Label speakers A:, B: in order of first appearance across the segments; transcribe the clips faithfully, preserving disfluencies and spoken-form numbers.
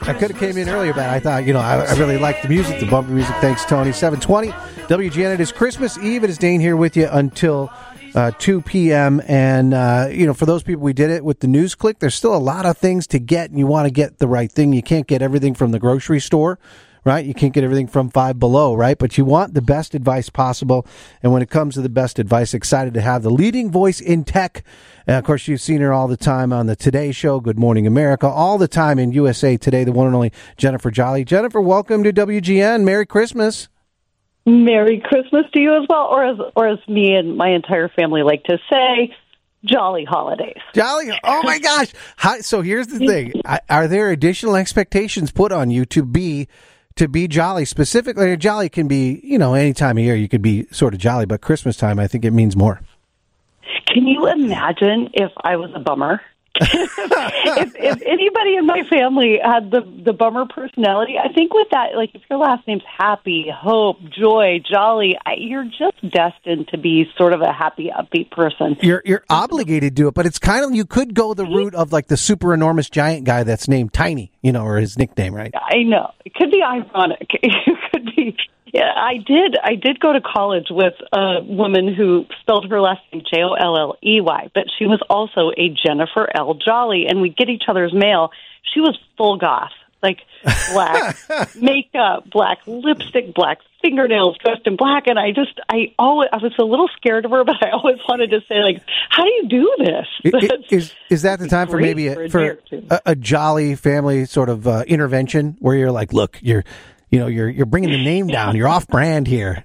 A: I could have came in earlier, but I thought, you know, I, I really liked the music, the bumper music. Thanks, Tony. seven twenty W G N. It is Christmas Eve. It is Dane here with you until uh, two p.m. And, uh, you know, for those people, we did it with the news click. There's still a lot of things to get, and you want to get the right thing. You can't get everything from the grocery store, right? You can't get everything from Five Below, right? But you want the best advice possible. And when it comes to the best advice, excited to have the leading voice in tech. And of course, you've seen her all the time on the Today Show, Good Morning America, all the time in U S A Today, the one and only Jennifer Jolly. Jennifer, welcome to W G N. Merry Christmas.
B: Merry Christmas to you as well, or as or as me and my entire family like to say, jolly holidays.
A: Jolly. Oh, my gosh. How, so here's the thing. Are there additional expectations put on you to be to be jolly? Specifically, jolly can be, you know, any time of year you could be sort of jolly, but Christmas time, I think it means more.
B: Can you imagine if I was a bummer? if, if anybody in my family had the the bummer personality, I think with that, like if your last name's Happy, Hope, Joy, Jolly, I, you're just destined to be sort of a happy, upbeat person.
A: You're you're obligated to do it, but it's kind of, you could go the route of like the super enormous giant guy that's named Tiny, you know, or his nickname, right?
B: I know. It could be ironic. It could be. Yeah, I did. I did go to college with a woman who spelled her last name J O L L E Y, but she was also a Jennifer L. Jolly, and we'd get each other's mail. She was full goth, like black makeup, black lipstick, black fingernails, dressed in black, and I just, I always, I was a little scared of her, but I always wanted to say, like, how do you do this?
A: It, is is that the time for maybe a, for a, a jolly family sort of uh, intervention where you're like, look, you're You know, you're you're bringing the name down. You're off brand here.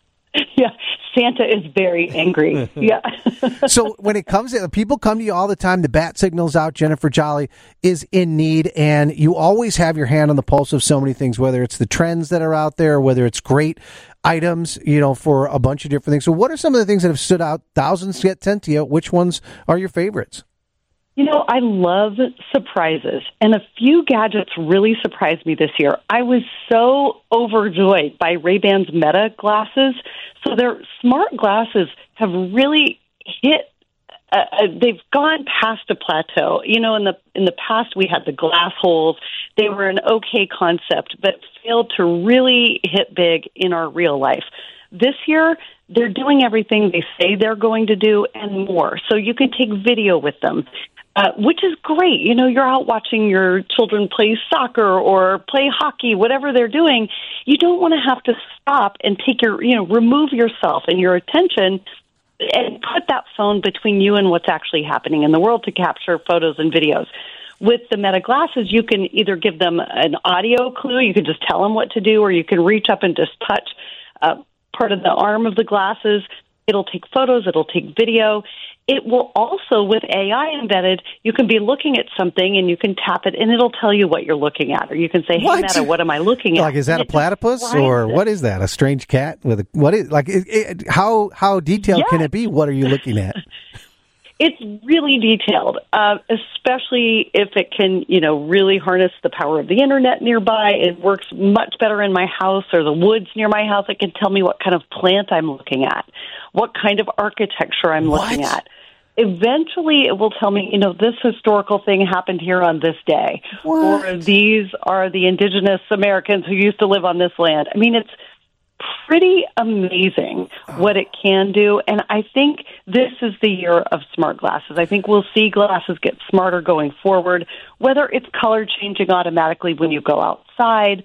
B: Yeah, Santa is very angry. Yeah.
A: So when it comes to, people come to you all the time, the bat signal's out, Jennifer Jolly is in need, and you always have your hand on the pulse of so many things, whether it's the trends that are out there, whether it's great items, you know, for a bunch of different things. So what are some of the things that have stood out? Thousands get sent to you. Which ones are your favorites?
B: You know, I love surprises, and a few gadgets really surprised me this year. I was so overjoyed by Ray-Ban's Meta glasses. So their smart glasses have really hit, uh, they've gone past a plateau. You know, in the in the past we had the glass holes. They were an okay concept, but failed to really hit big in our real life. This year, they're doing everything they say they're going to do and more. So you can take video with them. Uh, which is great. You know, you're out watching your children play soccer or play hockey, whatever they're doing. You don't want to have to stop and take your, you know, remove yourself and your attention and put that phone between you and what's actually happening in the world to capture photos and videos. With the Meta glasses, you can either give them an audio clue, you can just tell them what to do, or you can reach up and just touch uh, part of the arm of the glasses. It'll take photos, it'll take video. It will also, with A I embedded, you can be looking at something and you can tap it and it'll tell you what you're looking at. Or you can say, hey, what? Meta, what am I looking at?
A: Like, is that and a platypus or it. What is that? A strange cat with a, what is, like, it, it, how, how detailed yes. can it be? What are you looking at?
B: It's really detailed, uh, especially if it can, you know, really harness the power of the internet nearby. It works much better in my house or the woods near my house. It can tell me what kind of plant I'm looking at, what kind of architecture I'm
A: what?
B: looking at. Eventually, it will tell me, you know, this historical thing happened here on this day,
A: what?
B: or these are the indigenous Americans who used to live on this land. I mean, it's pretty amazing what it can do, and I think this is the year of smart glasses. I think we'll see glasses get smarter going forward, whether it's color changing automatically when you go outside,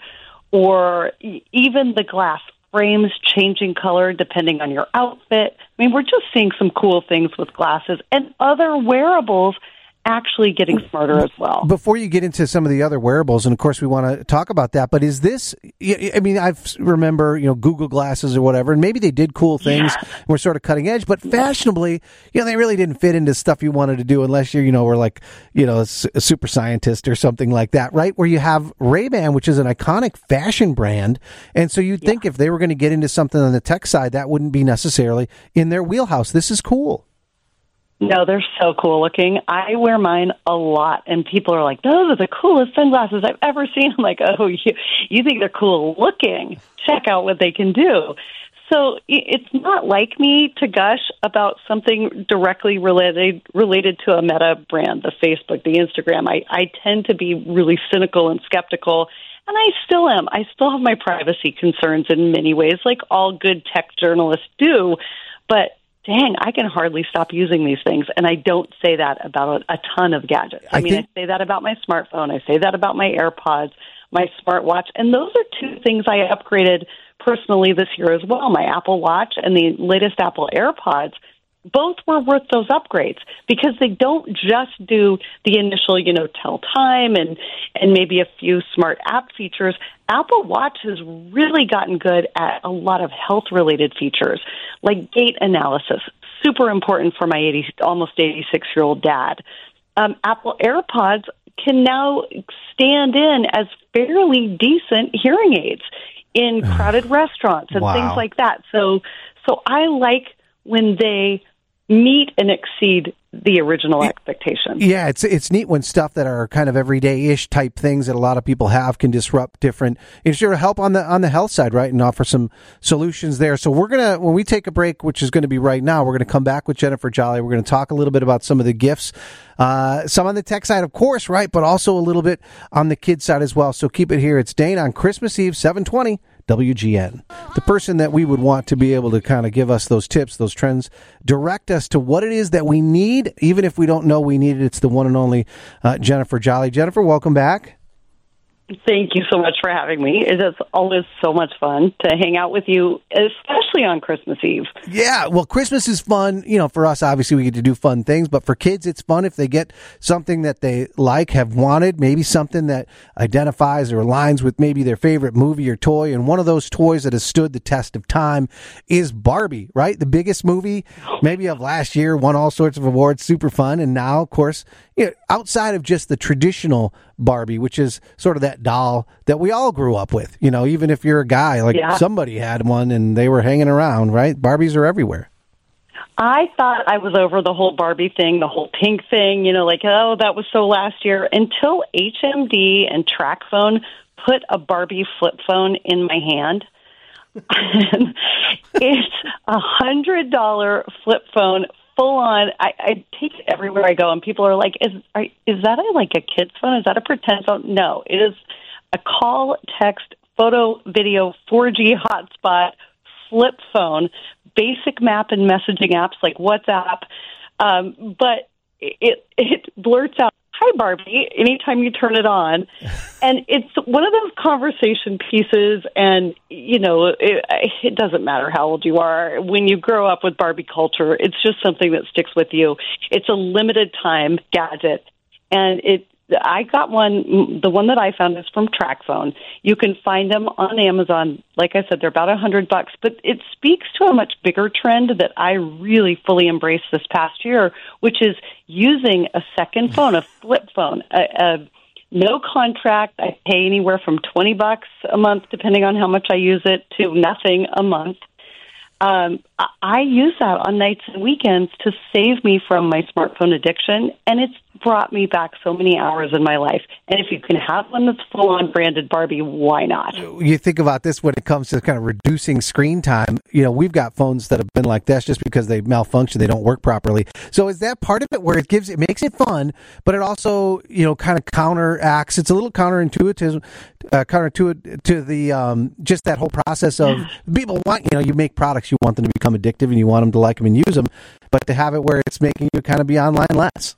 B: or even the glass frames changing color depending on your outfit. I mean, we're just seeing some cool things with glasses, and other wearables actually getting smarter as well.
A: Before you get into some of the other wearables, and of course we want to talk about that, but is this, I mean, I remember, you know, Google Glasses or whatever, and maybe they did cool things, yeah. and were sort of cutting edge, but fashionably, you know, they really didn't fit into stuff you wanted to do unless you're, you know, were like, you know, a super scientist or something like that, right? Where you have Ray-Ban, which is an iconic fashion brand, and so you'd think yeah. if they were going to get into something on the tech side, that wouldn't be necessarily in their wheelhouse. This is cool.
B: No, they're so cool looking. I wear mine a lot, and people are like, those are the coolest sunglasses I've ever seen. I'm like, oh, you, you think they're cool looking? Check out what they can do. So it's not like me to gush about something directly related related to a Meta brand, the Facebook, the Instagram. I, I tend to be really cynical and skeptical, and I still am. I still have my privacy concerns in many ways, like all good tech journalists do. But dang, I can hardly stop using these things, and I don't say that about a, a ton of gadgets. I, I mean, think- I say that about my smartphone. I say that about my AirPods, my smartwatch, and those are two things I upgraded personally this year as well. My Apple Watch and the latest Apple AirPods, both were worth those upgrades because they don't just do the initial, you know, tell time and, and maybe a few smart app features. Apple Watch has really gotten good at a lot of health-related features, like gait analysis, super important for my eighty, almost eighty-six-year-old dad. Um, Apple AirPods can now stand in as fairly decent hearing aids in crowded restaurants and
A: wow.
B: things like that. So, so I like when they meet and exceed the original expectation.
A: Yeah, it's it's neat when stuff that are kind of everyday-ish type things that a lot of people have can disrupt different. It's sure to help on the on the health side, right, and offer some solutions there. So we're gonna when we take a break, which is going to be right now, we're going to come back with Jennifer Jolly. We're going to talk a little bit about some of the gifts, uh, some on the tech side, of course, right, but also a little bit on the kids side as well. So keep it here. It's Dane on Christmas Eve, seven twenty. W G N. The person that we would want to be able to kind of give us those tips, those trends, direct us to what it is that we need, even if we don't know we need it. It's the one and only uh, Jennifer Jolly. Jennifer, welcome back.
B: Thank you so much for having me. It is always so much fun to hang out with you, especially on Christmas Eve.
A: Yeah, well, Christmas is fun. You know, for us, obviously, we get to do fun things, but for kids, it's fun if they get something that they like, have wanted, maybe something that identifies or aligns with maybe their favorite movie or toy. And one of those toys that has stood the test of time is Barbie, right? The biggest movie maybe of last year, won all sorts of awards, super fun. And now, of course, you know, outside of just the traditional Barbie, which is sort of that doll that we all grew up with, you know, even if you're a guy, like yeah. somebody had one and they were hanging around, right? Barbies are everywhere.
B: I thought I was over the whole Barbie thing, the whole pink thing, you know, like, oh, that was so last year, until H M D and TracFone put a Barbie flip phone in my hand. It's a hundred dollar flip phone, full on. I, I take it everywhere I go, and people are like, "Is are, is that a, like a kid's phone? Is that a pretend phone?" No, it is a call, text, photo, video, four G hotspot flip phone, basic map and messaging apps like WhatsApp, um, but it it blurts out, "Hi, Barbie," anytime you turn it on. And it's one of those conversation pieces, and, you know, it, it doesn't matter how old you are. When you grow up with Barbie culture, it's just something that sticks with you. It's a limited time gadget, and it. I got one. The one that I found is from TracFone. You can find them on Amazon. Like I said, they're about a hundred bucks, but it speaks to a much bigger trend that I really fully embraced this past year, which is using a second phone, a flip phone, a, a no contract. I pay anywhere from twenty bucks a month, depending on how much I use it, to nothing a month. Um, I use that on nights and weekends to save me from my smartphone addiction, and it's brought me back so many hours in my life. And if you can have one that's full-on branded Barbie, why not?
A: You think about this when it comes to kind of reducing screen time. You know, we've got phones that have been like this just because they malfunction, they don't work properly. So is that part of it where it gives, it makes it fun, but it also, you know, kind of counteracts, it's a little counterintuitive, uh, counterintuitive to the, um, just that whole process of people want, you know, you make products, you want them to become addictive and you want them to like them and use them, but to have it where it's making you kind of be online less.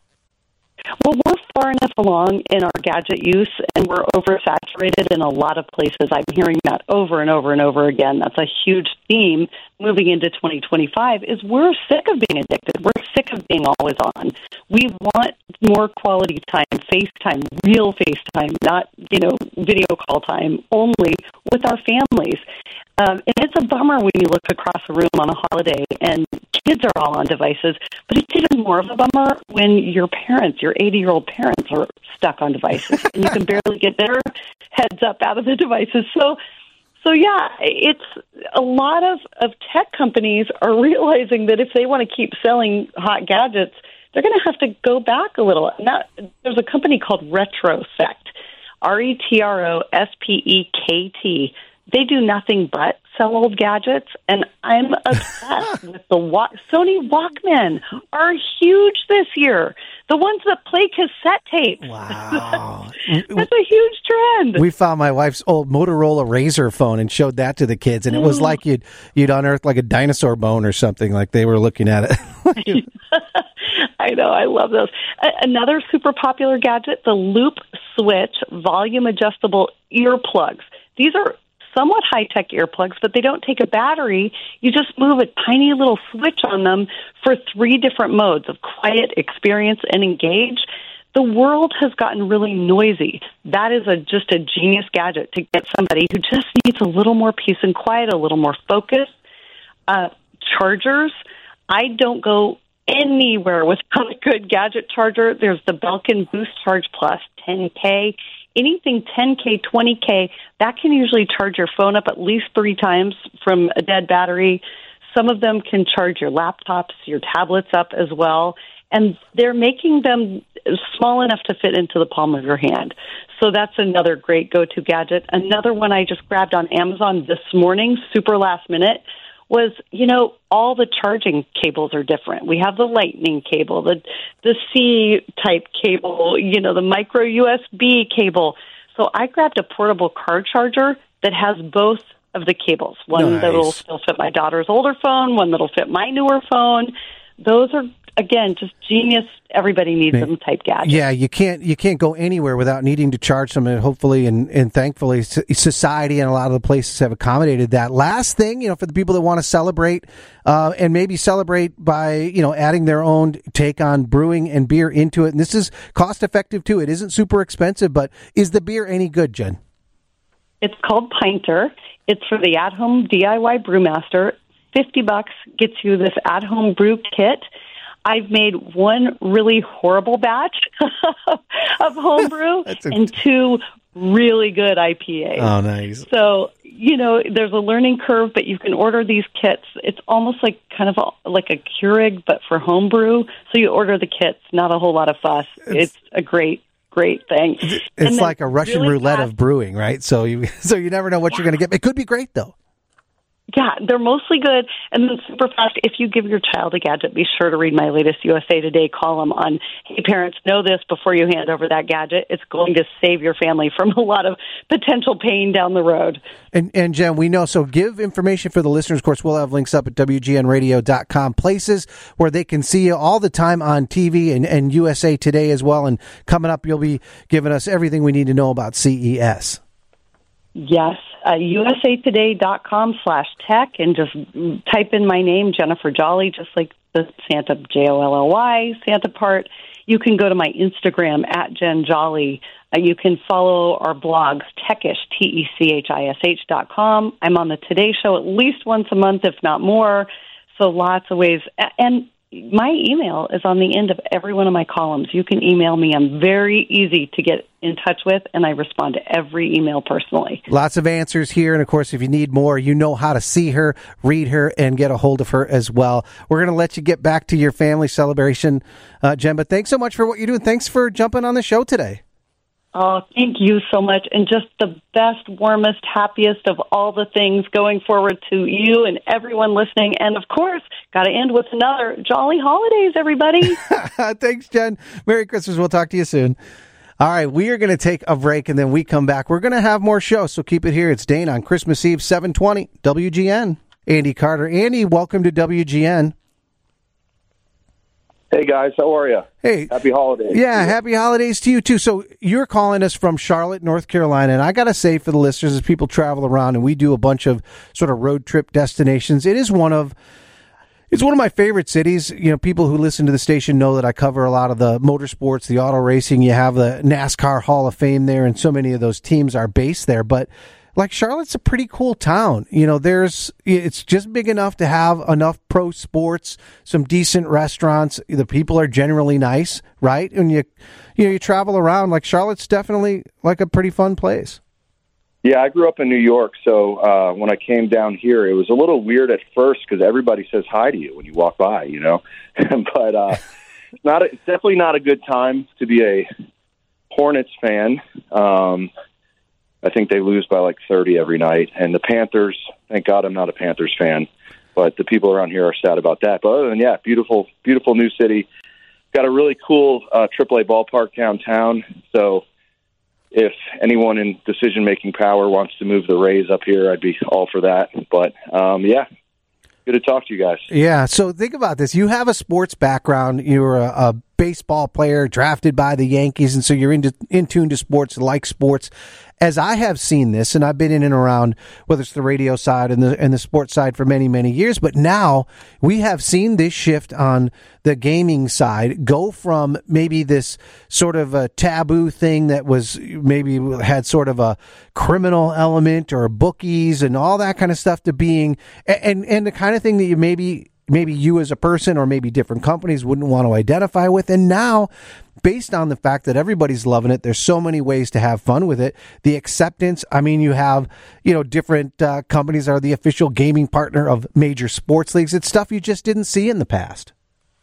B: Well, we're far enough along in our gadget use, and we're oversaturated in a lot of places. I'm hearing that over and over and over again. That's a huge theme moving into twenty twenty-five, is we're sick of being addicted. We're sick of being always on. We want more quality time, FaceTime, real FaceTime, not, you know, video call time, only with our families. Um, and it's a bummer when you look across the room on a holiday and kids are all on devices, but it's even more of a bummer when your parents, your eighty-year-old parents, are stuck on devices and you can barely get their heads up out of the devices. So, so yeah, it's a lot of, of tech companies are realizing that if they want to keep selling hot gadgets, they're going to have to go back a little. Now, there's a company called Retrosect, R E T R O S P E K T, They do nothing but sell old gadgets, and I'm obsessed with the Wa- Sony Walkman are huge this year. The ones that play cassette tapes.
A: Wow.
B: That's a huge trend.
A: We found my wife's old Motorola Razr phone and showed that to the kids, and it was like you'd you'd unearthed like a dinosaur bone or something, like they were looking at it.
B: I know, I love those. A- another super popular gadget, the Loop Switch volume adjustable earplugs. These are somewhat high-tech earplugs, but they don't take a battery. You just move a tiny little switch on them for three different modes of quiet, experience, and engage. The world has gotten really noisy. That is a, just a genius gadget to get somebody who just needs a little more peace and quiet, a little more focus. Uh, chargers, I don't go anywhere without a good gadget charger. There's the Belkin Boost Charge Plus ten K. Anything ten K, twenty K, that can usually charge your phone up at least three times from a dead battery. Some of them can charge your laptops, your tablets up as well. And they're making them small enough to fit into the palm of your hand. So that's another great go-to gadget. Another one I just grabbed on Amazon this morning, super last minute, was, you know, all the charging cables are different. We have the lightning cable, the the C-type cable, you know, the micro U S B cable. So I grabbed a portable car charger that has both of the cables, one
A: Nice.
B: that'll still fit my daughter's older phone, one that'll fit my newer phone. Those are, again, just genius. Everybody needs them type gadgets.
A: Yeah, you can't you can't go anywhere without needing to charge them, and hopefully and, and thankfully society and a lot of the places have accommodated that. Last thing, you know, for the people that want to celebrate uh, and maybe celebrate by, you know, adding their own take on brewing and beer into it. And this is cost effective too. It isn't super expensive, but is the beer any good, Jen?
B: It's called Pinter. It's for the at-home D I Y brewmaster. fifty bucks gets you this at-home brew kit. I've made one really horrible batch of homebrew
A: a-
B: and two really good I P As.
A: Oh, nice.
B: So, you know, there's a learning curve, but you can order these kits. It's almost like kind of a, like a Keurig, but for homebrew. So you order the kits, not a whole lot of fuss. It's, it's a great, great thing.
A: It's like a Russian
B: really
A: roulette
B: fast,
A: of brewing, right? So you so you never know what
B: yeah.
A: you're going to get. It could be great, though.
B: Yeah, they're mostly good. And then super fast, if you give your child a gadget, be sure to read my latest U S A Today column on, hey, parents, know this before you hand over that gadget. It's going to save your family from a lot of potential pain down the road.
A: And, and Jen, we know, so give information for the listeners. Of course, we'll have links up at W G N radio dot com, places where they can see you all the time on T V and, and U S A Today as well. And coming up, you'll be giving us everything we need to know about C E S.
B: Yes, uh, U S A Today dot com slash tech, and just type in my name, Jennifer Jolly, just like the Santa, J O L L Y, Santa part. You can go to my Instagram, at Jen Jolly. Uh, you can follow our blogs, Techish, T E C H I S H dot com. I'm on the Today Show at least once a month, if not more. So lots of ways. And my email is on the end of every one of my columns. You can email me. I'm very easy to get in touch with, and I respond to every email personally.
A: Lots of answers here. And, of course, if you need more, you know how to see her, read her, and get a hold of her as well. We're going to let you get back to your family celebration, uh, Jen. But thanks so much for what you're doing. Thanks for jumping on the show today.
B: Oh, thank you so much. And just the best, warmest, happiest of all the things going forward to you and everyone listening. And, of course, got to end with another jolly holidays, everybody.
A: Thanks, Jen. Merry Christmas. We'll talk to you soon. All right, we are going to take a break, and then we come back. We're going to have more shows, so keep it here. It's Dane on Christmas Eve, seven twenty, W G N. Andy Carter. Andy, welcome to W G N.
C: Hey, guys. How are you?
A: Hey.
C: Happy holidays.
A: Yeah, happy holidays to you, too. So you're calling us from Charlotte, North Carolina, and I got to say for the listeners, as people travel around and we do a bunch of sort of road trip destinations, it is one of It's one of my favorite cities. You know, people who listen to the station know that I cover a lot of the motorsports, the auto racing. You have the NASCAR Hall of Fame there, and so many of those teams are based there. But like Charlotte's a pretty cool town. You know, there's it's just big enough to have enough pro sports, some decent restaurants. The people are generally nice, right? And you, you know, you travel around. Like Charlotte's definitely like a pretty fun place.
C: Yeah, I grew up in New York, so uh, when I came down here, it was a little weird at first because everybody says hi to you when you walk by, you know. but uh, it's not. A, it's definitely not a good time to be a Hornets fan. Um, I think they lose by like thirty every night. And the Panthers, thank God I'm not a Panthers fan, but the people around here are sad about that. But other than, yeah, beautiful, beautiful new city. Got a really cool uh, triple A ballpark downtown. So if anyone in decision-making power wants to move the Rays up here, I'd be all for that. But, um, yeah, good to talk to you guys.
A: Yeah, so think about this. You have a sports background. You're a, a baseball player drafted by the Yankees, and so you're into, in tune to sports, like sports. As I have seen this, and I've been in and around, whether it's the radio side and the and the sports side for many, many years, but now we have seen this shift on the gaming side go from maybe this sort of a taboo thing that was maybe had sort of a criminal element or bookies and all that kind of stuff to being, and, and the kind of thing that you maybe maybe you as a person or maybe different companies wouldn't want to identify with. And now, based on the fact that everybody's loving it, there's so many ways to have fun with it. The acceptance, I mean, you have, you know, different uh, companies are the official gaming partner of major sports leagues. It's stuff you just didn't see in the past.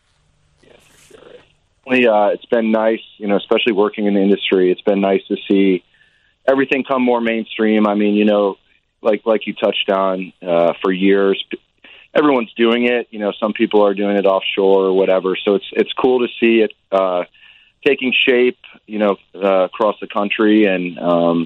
C: Uh, it's been nice, you know, especially working in the industry. It's been nice to see everything come more mainstream. I mean, you know, like like you touched on uh, for years, everyone's doing it. You know, some people are doing it offshore or whatever. So it's it's cool to see it uh, taking shape, you know, uh, across the country. And um,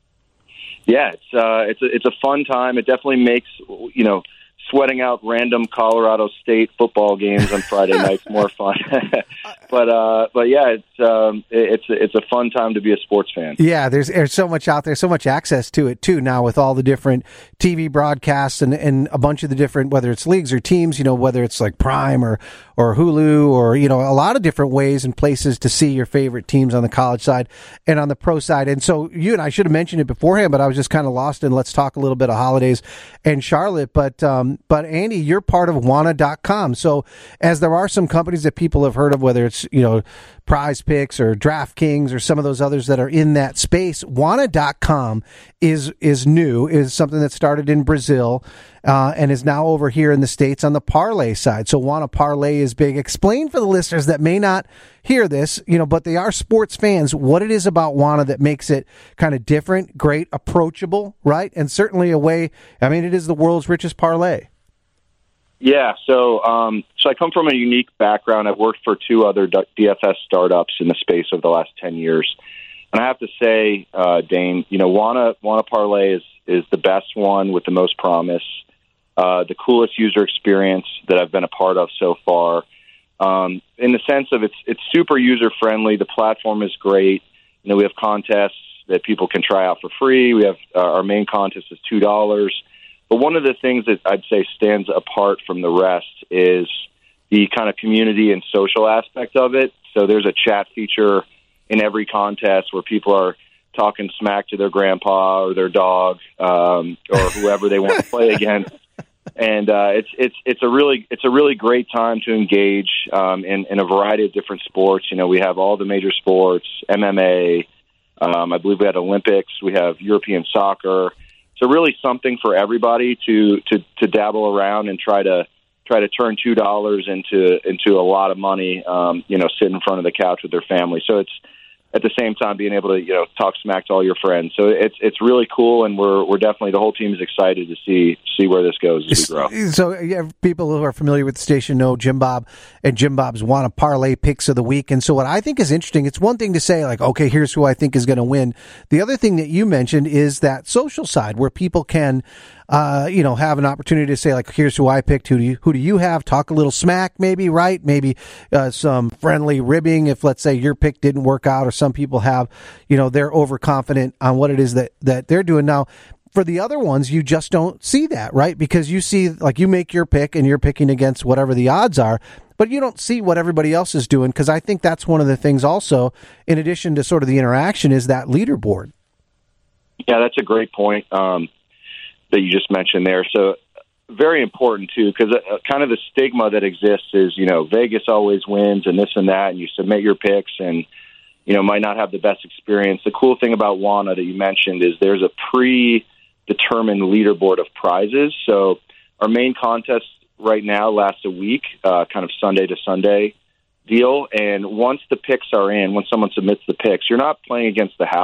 C: yeah, it's uh, it's a, it's a fun time. It definitely makes, you know, sweating out random Colorado State football games on Friday nights more fun. but uh, but yeah, it's um, it's it's a fun time to be a sports fan.
A: Yeah, there's there's so much out there, so much access to it too now with all the different T V broadcasts and, and a bunch of the different, whether it's leagues or teams, you know, whether it's like Prime or or Hulu or, you know, a lot of different ways and places to see your favorite teams on the college side and on the pro side. And so you and I should have mentioned it beforehand, but I was just kind of lost in let's talk a little bit of holidays and Charlotte. But um, but Andy, you're part of Wana dot com. So as there are some companies that people have heard of, whether it's, you know, Prize Picks or DraftKings or some of those others that are in that space, Wana dot com is is new, is something that started in Brazil uh, and is now over here in the States on the parlay side. So Wana Parlay is big. Explain for the listeners that may not hear this, you know, but they are sports fans, what it is about Wana that makes it kind of different, great, approachable, right? And certainly a way, I mean, it is the world's richest parlay.
C: Yeah, so um, so I come from a unique background. I've worked for two other D F S startups in the space over the last ten years. And I have to say, uh, Dane, you know, Wana, Wana Parlay is, is the best one with the most promise, uh, the coolest user experience that I've been a part of so far. Um, in the sense of it's it's super user-friendly. The platform is great. You know, we have contests that people can try out for free. We have uh, our main contest is two dollars. But one of the things that I'd say stands apart from the rest is the kind of community and social aspect of it. So there's a chat feature in every contest where people are talking smack to their grandpa or their dog um, or whoever they want to play against. And uh, it's it's it's a really it's a really great time to engage um, in, in a variety of different sports. You know, we have all the major sports, M M A. Um, I believe we had Olympics. We have European soccer. So really something for everybody to, to, to dabble around and try to try to turn two dollars into into a lot of money. Um, you know, sit in front of the couch with their family. So it's at the same time being able to, you know, talk smack to all your friends. So it's it's really cool, and we're we're definitely, the whole team is excited to see see where this goes as we grow.
A: So yeah, people who are familiar with the station know Jim Bob and Jim Bob's Wana Parlay picks of the week. And so what I think is interesting, it's one thing to say like, okay, here's who I think is going to win. The other thing that you mentioned is that social side where people can Uh, you know, have an opportunity to say, like, here's who I picked. Who do you, who do you have? Talk a little smack, maybe, right? Maybe uh, some friendly ribbing if, let's say, your pick didn't work out, or some people have, you know, they're overconfident on what it is that, that they're doing. Now, for the other ones, you just don't see that, right? Because you see, like, you make your pick and you're picking against whatever the odds are, but you don't see what everybody else is doing, because I think that's one of the things also, in addition to sort of the interaction, is that leaderboard.
C: Yeah, that's a great point. Um, that you just mentioned there. So very important too, because uh, kind of the stigma that exists is, you know, Vegas always wins and this and that, and you submit your picks and, you know, might not have the best experience. The cool thing about Wana that you mentioned is there's a predetermined leaderboard of prizes. So our main contest right now lasts a week, uh, kind of Sunday to Sunday deal. And once the picks are in, once someone submits the picks, you're not playing against the house.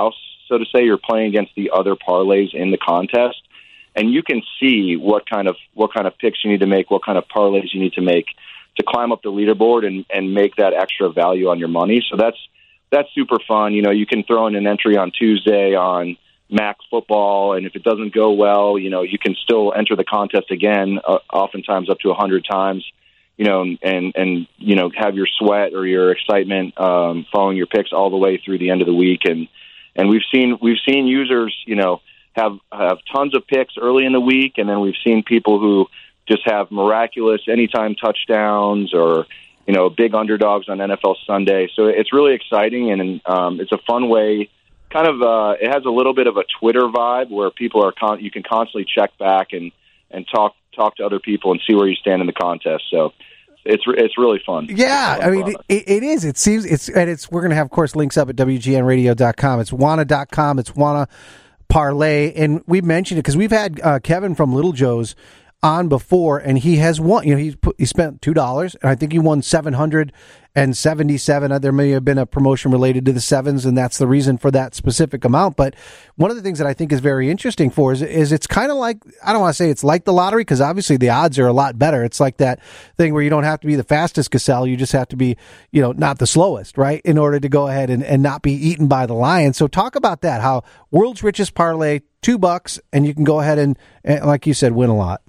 C: so to say. You're playing against the other parlays in the contest, and you can see what kind of what kind of picks you need to make, what kind of parlays you need to make to climb up the leaderboard and, and make that extra value on your money. So that's that's super fun. You know, you can throw in an entry on Tuesday on M A C football, and if it doesn't go well, you know, you can still enter the contest again, uh, oftentimes up to a hundred times. You know, and and you know, have your sweat or your excitement um, following your picks all the way through the end of the week. And and we've seen we've seen users, you know, have have tons of picks early in the week, and then we've seen people who just have miraculous anytime touchdowns or, you know, big underdogs on N F L Sunday. So it's really exciting, and um, it's a fun way. Kind of, uh, it has a little bit of a Twitter vibe where people are con- you can constantly check back and and talk talk to other people and see where you stand in the contest. So it's it's really fun.
A: Yeah,
C: fun
A: I mean, it, it is. It seems it's and it's. We're going to have, of course, links up at W G N radio dot com. It's wana dot com. It's Wana Parlay, and we mentioned it because we've had uh, Kevin from Little Joe's on before, and he has won. You know, he's put, he spent two dollars, and I think he won seven hundred and seventy-seven. There may have been a promotion related to the sevens, and that's the reason for that specific amount. But one of the things that I think is very interesting for is, is it's kind of like, I don't want to say it's like the lottery, because obviously the odds are a lot better. It's like that thing where you don't have to be the fastest gazelle, you just have to be, you know, not the slowest, right, in order to go ahead and, and not be eaten by the lion. So talk about that, how world's richest parlay, two bucks, and you can go ahead and, and like you said, win a lot.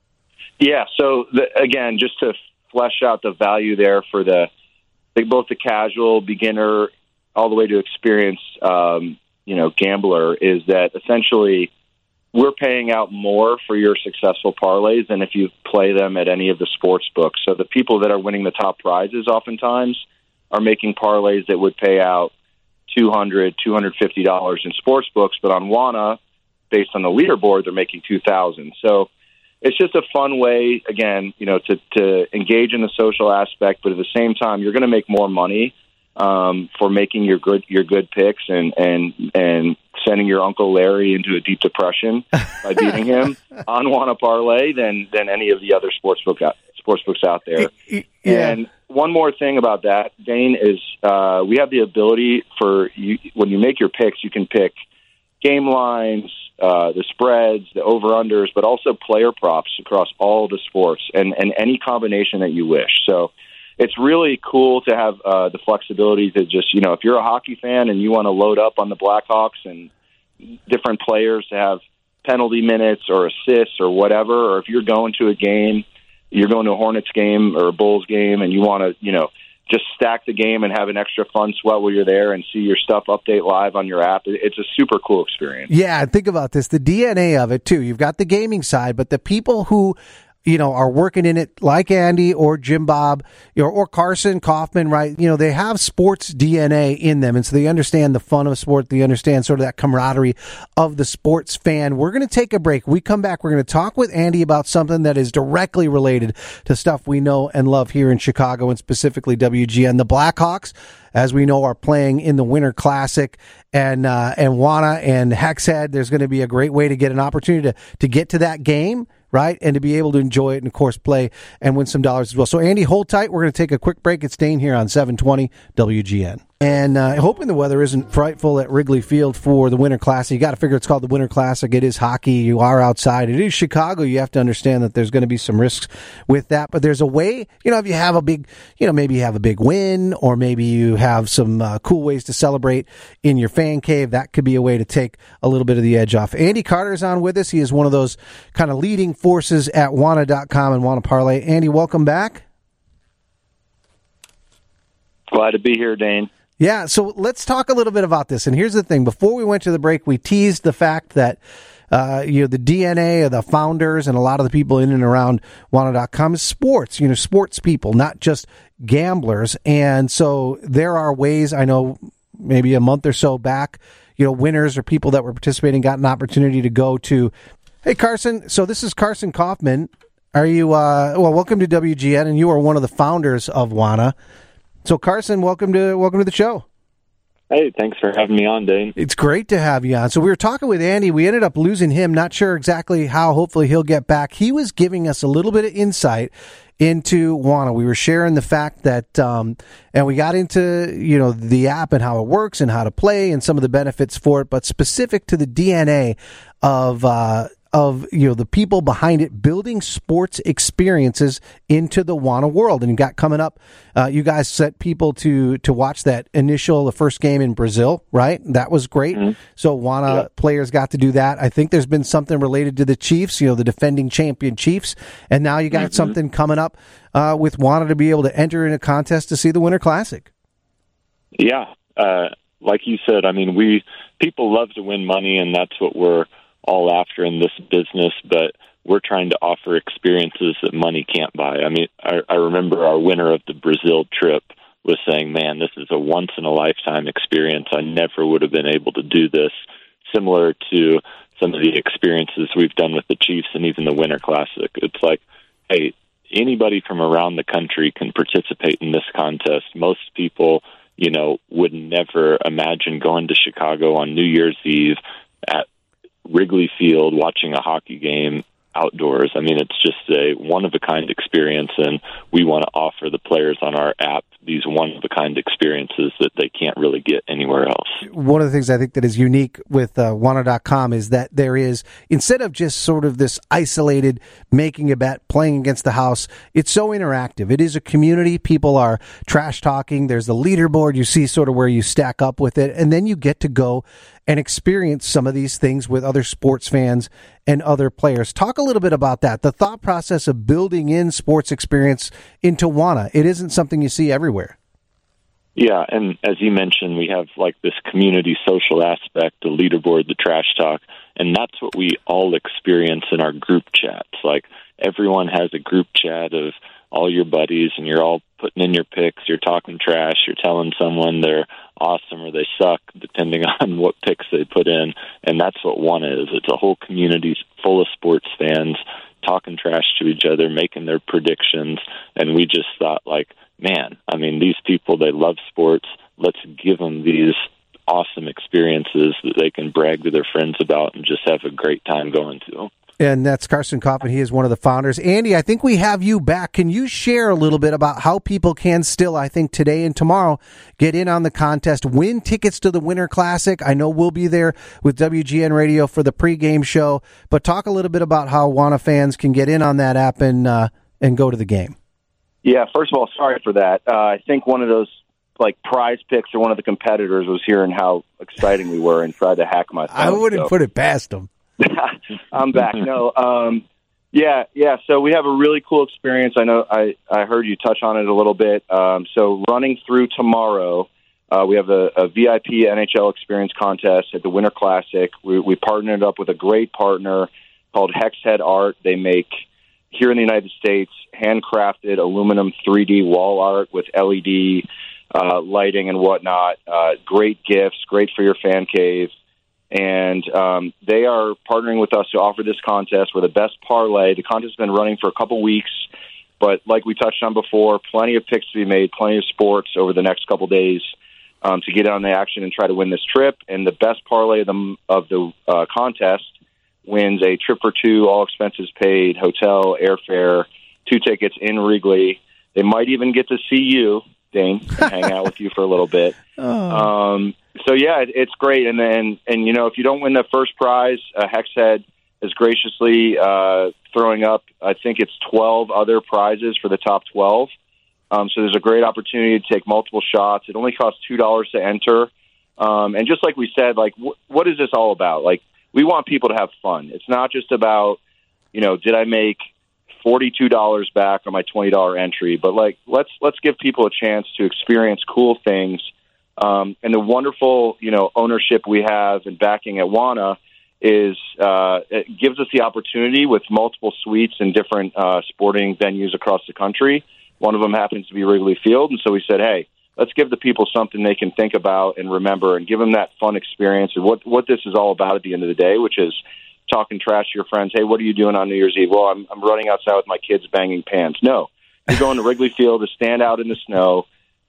C: Yeah, so the, again, just to flesh out the value there for the both the casual, beginner, all the way to experienced, um, you know, gambler, is that essentially we're paying out more for your successful parlays than if you play them at any of the sports books. So the people that are winning the top prizes oftentimes are making parlays that would pay out two hundred dollars, two hundred fifty dollars in sports books, but on Wana, based on the leaderboard, they're making two thousand dollars. So it's just a fun way, again, you know, to, to engage in the social aspect, but at the same time, you're going to make more money um, for making your good your good picks and, and and sending your Uncle Larry into a deep depression by beating him on Wana Parlay than than any of the other sportsbook out, sportsbooks out there.
A: Yeah.
C: And one more thing about that, Dane, is uh, we have the ability for you when you make your picks, you can pick game lines, Uh, the spreads, the over-unders, but also player props across all the sports and, and any combination that you wish. So it's really cool to have uh, the flexibility to just, you know, if you're a hockey fan and you want to load up on the Blackhawks and different players to have penalty minutes or assists or whatever, or if you're going to a game, you're going to a Hornets game or a Bulls game and you want to, you know, just stack the game and have an extra fun sweat while you're there and see your stuff update live on your app. It's a super cool experience.
A: Yeah, think about this, the D N A of it, too. You've got the gaming side, but the people who, you know, are working in it like Andy or Jim Bob or, or Carson Kaufman, right? You know, they have sports D N A in them, and so they understand the fun of sport. They understand sort of that camaraderie of the sports fan. We're going to take a break. When we come back, we're going to talk with Andy about something that is directly related to stuff we know and love here in Chicago, and specifically W G N. The Blackhawks, as we know, are playing in the Winter Classic, and uh, and Wana and Hexhead. There's going to be a great way to get an opportunity to, to get to that game, right, and to be able to enjoy it and, of course, play and win some dollars as well. So, Andy, hold tight. We're going to take a quick break. It's staying here on seven twenty W G N. And uh, hoping the weather isn't frightful at Wrigley Field for the Winter Classic. You got to figure it's called the Winter Classic. It is hockey. You are outside. It is Chicago. You have to understand that there's going to be some risks with that. But there's a way, you know, if you have a big, you know, maybe you have a big win, or maybe you have some uh, cool ways to celebrate in your fan cave, that could be a way to take a little bit of the edge off. Andy Carter is on with us. He is one of those kind of leading forces at Wana dot com and Wana Parlay. Andy, welcome back.
C: Glad to be here, Dane.
A: Yeah, so let's talk a little bit about this. And here's the thing. Before we went to the break, we teased the fact that uh, you know, the D N A of the founders and a lot of the people in and around Wana dot com is sports, you know, sports people, not just gamblers. And so there are ways, I know maybe a month or so back, you know, winners or people that were participating got an opportunity to go to. Hey, Carson. So this is Carson Kaufman. Are you, uh, well, welcome to W G N, and you are one of the founders of Wana. So, Carson, welcome to welcome to the show.
D: Hey, thanks for having me on, Dane.
A: It's great to have you on. So we were talking with Andy. We ended up losing him. Not sure exactly how. Hopefully he'll get back. He was giving us a little bit of insight into Wana. We were sharing the fact that, um, and we got into, you know, the app and how it works and how to play and some of the benefits for it, but specific to the D N A of, uh, of, you know, the people behind it, building sports experiences into the Wana world. And you got coming up, uh, you guys set people to, to watch that initial, the first game in Brazil, right? That was great. Mm-hmm. So Wana yeah. players got to do that. I think there's been something related to the Chiefs, you know, the defending champion Chiefs. And now you got mm-hmm. something coming up, uh, with Wana to be able to enter in a contest to see the Winter Classic.
D: Yeah. Uh, like you said, I mean, we, people love to win money, and that's what we're all after in this business, but we're trying to offer experiences that money can't buy. I mean, I, I remember our winner of the Brazil trip was saying, man, this is a once-in-a-lifetime experience. I never would have been able to do this, similar to some of the experiences we've done with the Chiefs and even the Winter Classic. It's like, hey, anybody from around the country can participate in this contest. Most people, you know, would never imagine going to Chicago on New Year's Eve at Wrigley Field watching a hockey game outdoors. I mean, it's just a one-of-a-kind experience, and we want to offer the players on our app these one-of-a-kind experiences that they can't really get anywhere else.
A: One of the things I think that is unique with uh, Wana dot com is that there is, instead of just sort of this isolated making a bet, playing against the house, it's so interactive. It is a community. People are trash talking. There's the leaderboard. You see sort of where you stack up with it, and then you get to go and experience some of these things with other sports fans and other players. Talk a little bit about that, the thought process of building in sports experience into Wana. It isn't something you see everywhere.
D: Yeah, and as you mentioned, we have like this community social aspect, the leaderboard, the trash talk, and that's what we all experience in our group chats. Like, everyone has a group chat of all your buddies, and you're all putting in your picks, you're talking trash, you're telling someone they're awesome or they suck, depending on what picks they put in, and that's what Wana is. It's a whole community full of sports fans talking trash to each other, making their predictions, and we just thought, like, man, I mean, these people, they love sports. Let's give them these awesome experiences that they can brag to their friends about and just have a great time going to.
A: And that's Carson Coffin. He is one of the founders. Andy, I think we have you back. Can you share a little bit about how people can still, I think today and tomorrow, get in on the contest, win tickets to the Winter Classic? I know we'll be there with W G N Radio for the pregame show, but talk a little bit about how Wana fans can get in on that app and uh, and go to the game.
C: Yeah, first of all, sorry for that. Uh, I think one of those like prize picks or one of the competitors was hearing how exciting we were and tried to hack my phone.
A: I wouldn't
C: so.
A: put it past them.
C: I'm back. No, um, yeah, yeah. So we have a really cool experience. I know I, I heard you touch on it a little bit. Um, so running through tomorrow, uh, we have a, a V I P N H L experience contest at the Winter Classic. We, we partnered up with a great partner called Hexhead Art. They make, here in the United States, handcrafted aluminum three D wall art with L E D uh, lighting and whatnot. Uh, great gifts, great for your fan cave. And um, they are partnering with us to offer this contest. We're the best parlay. The contest has been running for a couple weeks, but like we touched on before, plenty of picks to be made, plenty of sports over the next couple days um, to get on the action and try to win this trip. And the best parlay of the, of the uh, contest wins a trip for two, all expenses paid, hotel, airfare, two tickets in Wrigley. They might even get to see you, Dane, and hang out with you for a little bit. Oh. Um, so, yeah, it, it's great. And then, and you know, if you don't win the first prize, uh, Hexhead is graciously uh, throwing up, I think it's twelve other prizes for the top twelve. Um, so there's a great opportunity to take multiple shots. It only costs two dollars to enter. Um, and just like we said, like, wh- what is this all about? Like, we want people to have fun. It's not just about, you know, did I make forty-two dollars back on my twenty dollars entry, but like, let's, let's give people a chance to experience cool things. Um, and the wonderful, you know, ownership we have and backing at Wana is, uh, it gives us the opportunity with multiple suites in different, uh, sporting venues across the country. One of them happens to be Wrigley Field. And so we said, hey, let's give the people something they can think about and remember and give them that fun experience and what, what this is all about at the end of the day, which is talking trash to your friends. Hey, what are you doing on New Year's Eve? Well, I'm, I'm running outside with my kids banging pans. No, you're going to Wrigley Field to stand out in the snow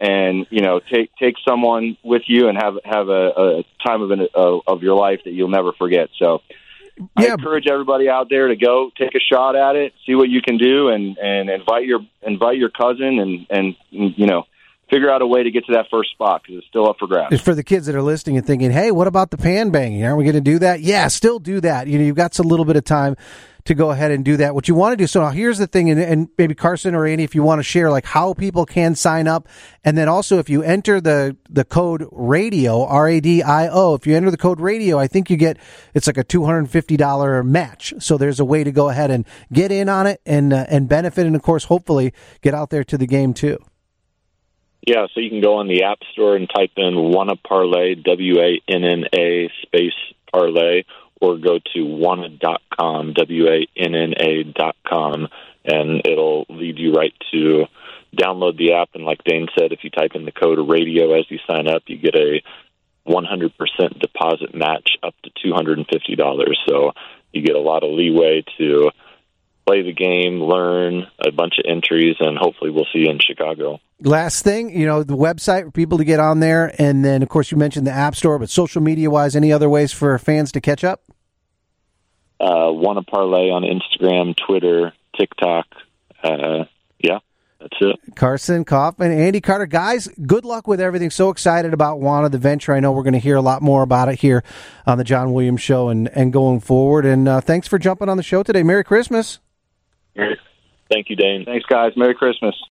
C: and you know, take take someone with you and have have a, a time of an, uh, of your life that you'll never forget. So, yeah. I encourage everybody out there to go take a shot at it, see what you can do, and, and invite your invite your cousin, and and you know, figure out a way to get to that first spot because it's still up for grabs.
A: For the kids that are listening and thinking, hey, what about the pan banging? Aren't we going to do that? Yeah, still do that. You know, you've got a little bit of time to go ahead and do that. What you want to do. So now here's the thing, and, and maybe Carson or Andy, if you want to share like how people can sign up, and then also if you enter the the code radio, R A D I O, if you enter the code radio, I think you get, it's like a two hundred fifty dollars match. So there's a way to go ahead and get in on it and uh, and benefit, and of course, hopefully get out there to the game too.
D: Yeah, so you can go on the App Store and type in Wanna Parlay, W A N N A space parlay, or go to wanna dot com, W A N N A dot com, and it'll lead you right to download the app. And like Dane said, if you type in the code radio as you sign up, you get a one hundred percent deposit match up to two hundred fifty dollars. So you get a lot of leeway to play the game, learn a bunch of entries, and hopefully we'll see you in Chicago.
A: Last thing, you know, the website for people to get on there, and then, of course, you mentioned the App Store, but social media-wise, any other ways for fans to catch up?
D: Uh, Wanna Parlay on Instagram, Twitter, TikTok. Uh, yeah, that's it.
A: Carson Kaufman, Andy Carter. Guys, good luck with everything. So excited about Wanna, the venture. I know we're going to hear a lot more about it here on the John Williams Show and, and going forward. And uh, thanks for jumping on the show today. Merry Christmas.
D: Thank you, Dane.
C: Thanks, guys. Merry Christmas.